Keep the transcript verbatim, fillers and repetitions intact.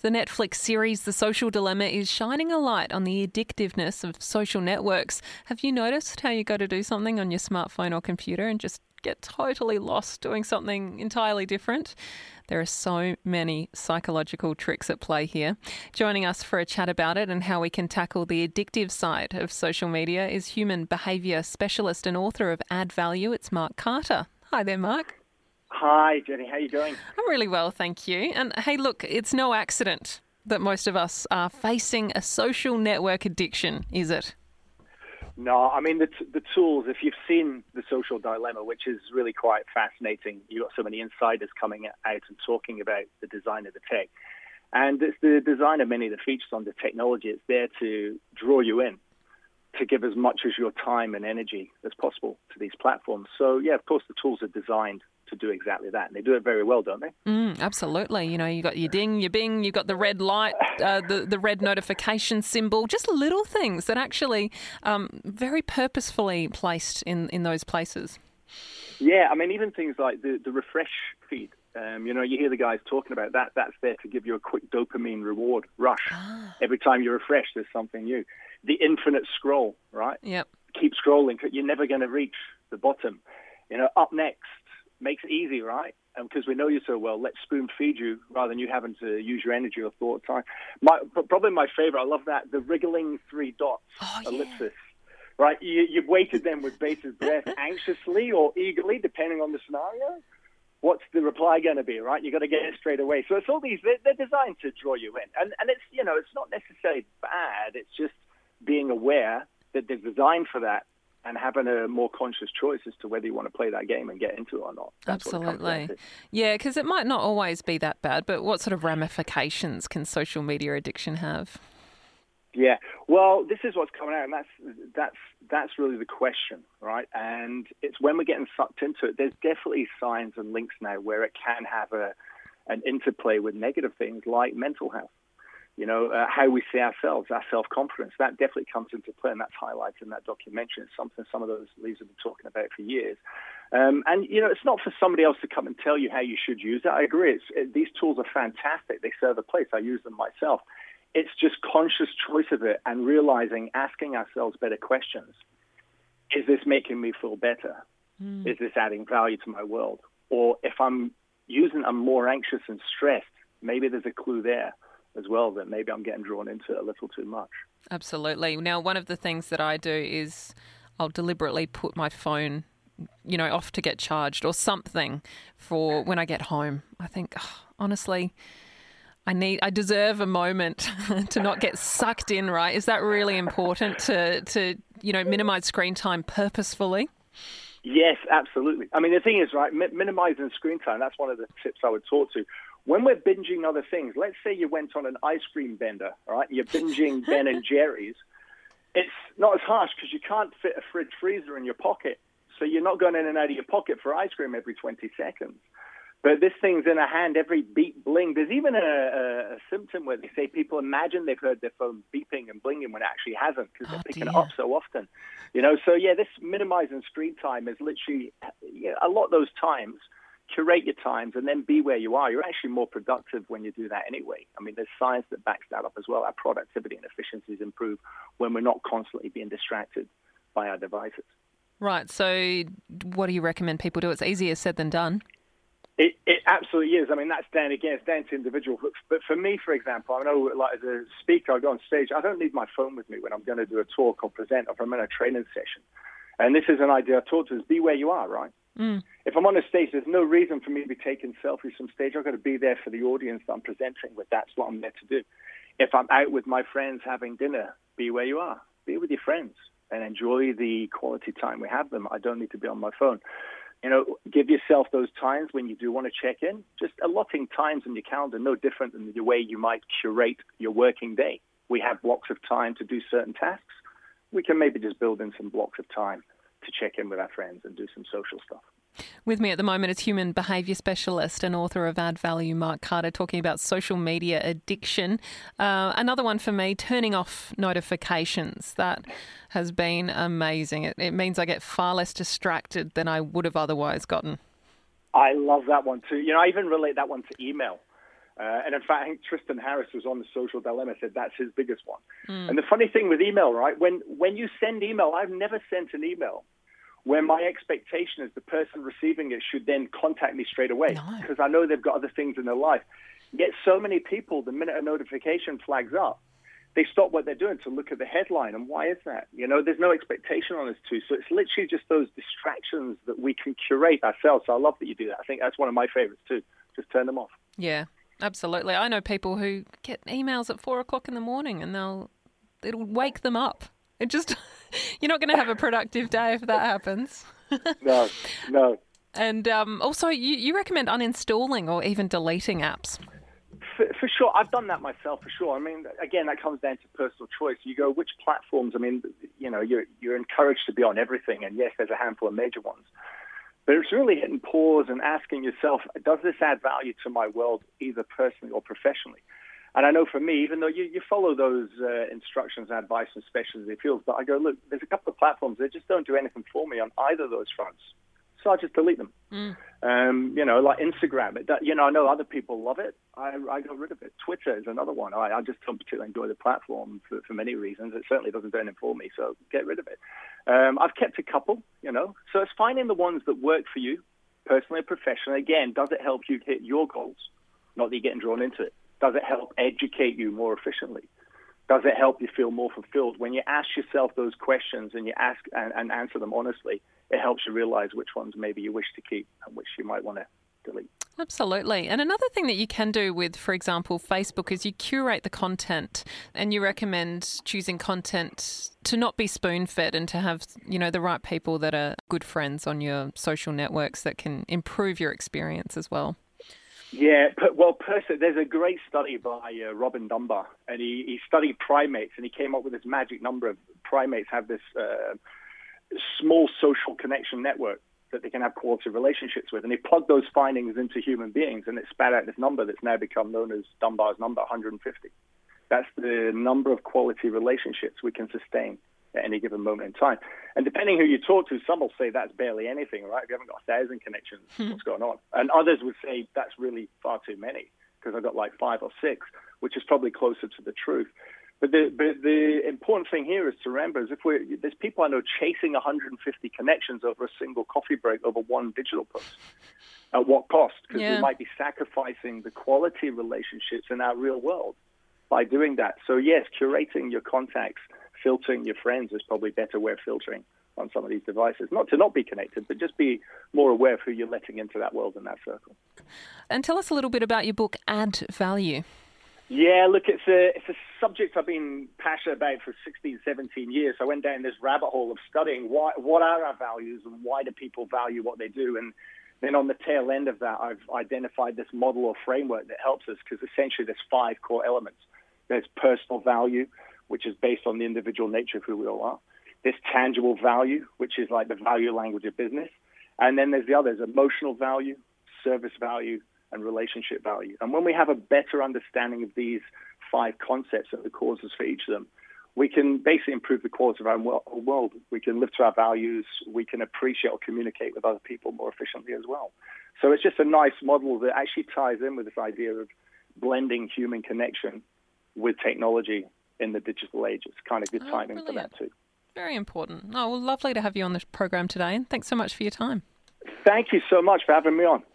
The Netflix series The Social Dilemma is shining a light on the addictiveness of social networks. Have you noticed how you go to do something on your smartphone or computer and just get totally lost doing something entirely different? There are so many psychological tricks at play here. Joining us for a chat about it and how we can tackle the addictive side of social media is human behaviour specialist and author of Add Value. It's Mark Carter. Hi there, Mark. Hi, Jenny. How are you doing? I'm really well, thank you. And hey, look, it's no accident that most of us are facing a social network addiction, is it? No, I mean, the, t- the tools, if you've seen The Social Dilemma, which is really quite fascinating, you've got so many insiders coming out and talking about the design of the tech. And it's the design of many of the features on the technology. It's there to draw you in, to give as much as your time and energy as possible to these platforms. So, yeah, of course, the tools are designed to do exactly that. And they do it very well, don't they? Mm, absolutely. You know, you got your ding, your bing, you've got the red light, uh, the, the red notification symbol, just little things that actually um, very purposefully placed in, in those places. Yeah, I mean, even things like the, the refresh feed. Um, you know, you hear the guys talking about that. That's there to give you a quick dopamine reward rush. Ah. Every time you refresh, there's something new. The infinite scroll, right? Yep. Keep scrolling. You're never going to reach the bottom. You know, up next makes it easy, right? And because we know you so well, let's spoon feed you rather than you having to use your energy or thought time. My, probably my favorite, I love that, the wriggling three dots, oh, yeah. ellipsis. Right? You, you've waited then with bated breath, anxiously or eagerly, depending on the scenario. What's the reply going to be, right? You got to get it straight away. So it's all these, they're, they're designed to draw you in. And, and it's, you know, it's not necessarily bad. It's just being aware that they're designed for that and having a more conscious choice as to whether you want to play that game and get into it or not. That's Absolutely. Yeah, because it might not always be that bad, but what sort of ramifications can social media addiction have? Yeah, well, this is what's coming out, and that's that's that's really the question, right? And it's when we're getting sucked into it, there's definitely signs and links now where it can have a an interplay with negative things like mental health. You know, uh, how we see ourselves, our self-confidence, that definitely comes into play, and that's highlighted in that documentary. It's something some of those leads have been talking about for years. Um, and, you know, it's not for somebody else to come and tell you how you should use it. I agree. It's, it, these tools are fantastic. They serve a place. I use them myself. It's just conscious choice of it and realizing, asking ourselves better questions. Is this making me feel better? Mm. Is this adding value to my world? Or if I'm using, I'm more anxious and stressed, maybe there's a clue there as well that maybe I'm getting drawn into it a little too much. Absolutely. Now, one of the things that I do is I'll deliberately put my phone, you know, off to get charged or something for when I get home. I think, oh, honestly, I need, I deserve a moment to not get sucked in, right? Is that really important to, to you know, minimize screen time purposefully? Yes, absolutely. I mean, the thing is, right, mi- minimizing screen time, that's one of the tips I would talk to. When we're binging other things, let's say you went on an ice cream bender, all right, you're binging Ben and Jerry's, it's not as harsh because you can't fit a fridge freezer in your pocket. So you're not going in and out of your pocket for ice cream every twenty seconds. But this thing's in a hand, every beep, bling. There's even a, a, a symptom where they say people imagine they've heard their phone beeping and blinging when it actually hasn't because oh, they're picking dear. it up so often. You know, so yeah, this minimizing screen time is literally, you know, a lot of those times, curate your times and then be where you are. You're actually more productive when you do that anyway. I mean, there's science that backs that up as well. Our productivity and efficiencies improve when we're not constantly being distracted by our devices. Right. So what do you recommend people do? It's easier said than done. It, it absolutely is. I mean, that's down again, it's down to individual. But for me, for example, I know like as a speaker, I go on stage, I don't need my phone with me when I'm going to do a talk or present or if I'm in a training session. And this is an idea I taught to is be where you are, right? Mm. If I'm on a stage, there's no reason for me to be taking selfies from stage. I've got to be there for the audience that I'm presenting with. That's what I'm there to do. If I'm out with my friends having dinner, be where you are. Be with your friends and enjoy the quality time we have them. I don't need to be on my phone. You know, give yourself those times when you do want to check in. Just allotting times in your calendar, no different than the way you might curate your working day. We have blocks of time to do certain tasks. We can maybe just build in some blocks of time to check in with our friends and do some social stuff. With me at the moment is human behaviour specialist and author of Add Value, Mark Carter, talking about social media addiction. Uh, another one for me, turning off notifications. That has been amazing. It, it means I get far less distracted than I would have otherwise gotten. I love that one too. You know, I even relate that one to email. Uh, and in fact, I think Tristan Harris was on the Social Dilemma, said that's his biggest one. Mm. And the funny thing with email, right, when, when you send email, I've never sent an email where my expectation is the person receiving it should then contact me straight away because no. I know they've got other things in their life. Yet so many people, the minute a notification flags up, they stop what they're doing to look at the headline. And why is that? You know, there's no expectation on us too. So it's literally just those distractions that we can curate ourselves. So I love that you do that. I think that's one of my favorites too. Just turn them off. Yeah, absolutely. I know people who get emails at four o'clock in the morning and they'll, it'll wake them up. It just, you're not going to have a productive day if that happens. No, no. And um, also, you, you recommend uninstalling or even deleting apps. For, for sure. I've done that myself, for sure. I mean, again, that comes down to personal choice. You go, which platforms? I mean, you know, you're, you're encouraged to be on everything. And yes, there's a handful of major ones. But it's really hitting pause and asking yourself, does this add value to my world, either personally or professionally? And I know for me, even though you, you follow those uh, instructions and advice and specialty fields, but I go, look, there's a couple of platforms that just don't do anything for me on either of those fronts. So I just delete them. Mm. Um, you know, like Instagram. It, you know, I know other people love it. I, I got rid of it. Twitter is another one. I, I just don't particularly enjoy the platform for, for many reasons. It certainly doesn't do anything for me, so get rid of it. Um, I've kept a couple, you know. So it's finding the ones that work for you, personally and professionally. Again, does it help you hit your goals? Not that you're getting drawn into it. Does it help educate you more efficiently? Does it help you feel more fulfilled? When you ask yourself those questions and you ask and, and answer them honestly, it helps you realize which ones maybe you wish to keep and which you might want to delete. Absolutely. And another thing that you can do with, for example, Facebook is you curate the content and you recommend choosing content to not be spoon-fed and to have, you know, the right people that are good friends on your social networks that can improve your experience as well. Yeah, well, personally, there's a great study by uh, Robin Dunbar, and he, he studied primates, and he came up with this magic number of primates have this uh, small social connection network that they can have quality relationships with, and he plugged those findings into human beings, and it spat out this number that's now become known as Dunbar's number, one hundred fifty. That's the number of quality relationships we can sustain at any given moment in time. And depending who you talk to, some will say that's barely anything, right? If you haven't got a thousand connections, hmm. what's going on? And others would say that's really far too many because I've got like five or six, which is probably closer to the truth. But the, but the important thing here is to remember is if we're, there's people I know chasing one hundred fifty connections over a single coffee break over one digital post. At what cost? Because yeah. we might be sacrificing the quality relationships in our real world by doing that. So yes, curating your contacts, filtering your friends is probably a better way of filtering on some of these devices. Not to not be connected, but just be more aware of who you're letting into that world and that circle. And tell us a little bit about your book, Add Value. Yeah, look, it's a it's a subject I've been passionate about for sixteen, seventeen years. I went down this rabbit hole of studying why, what are our values and why do people value what they do. And then on the tail end of that, I've identified this model or framework that helps us because essentially there's five core elements. There's personal value, which is based on the individual nature of who we all are. There's tangible value, which is like the value language of business. And then there's the others, emotional value, service value, and relationship value. And when we have a better understanding of these five concepts and the causes for each of them, we can basically improve the quality of our world. We can live to our values. We can appreciate or communicate with other people more efficiently as well. So it's just a nice model that actually ties in with this idea of blending human connection with technology in the digital age. It's kind of good timing oh, for that too. Very important. Oh, well, lovely to have you on the program today, and thanks so much for your time. Thank you so much for having me on.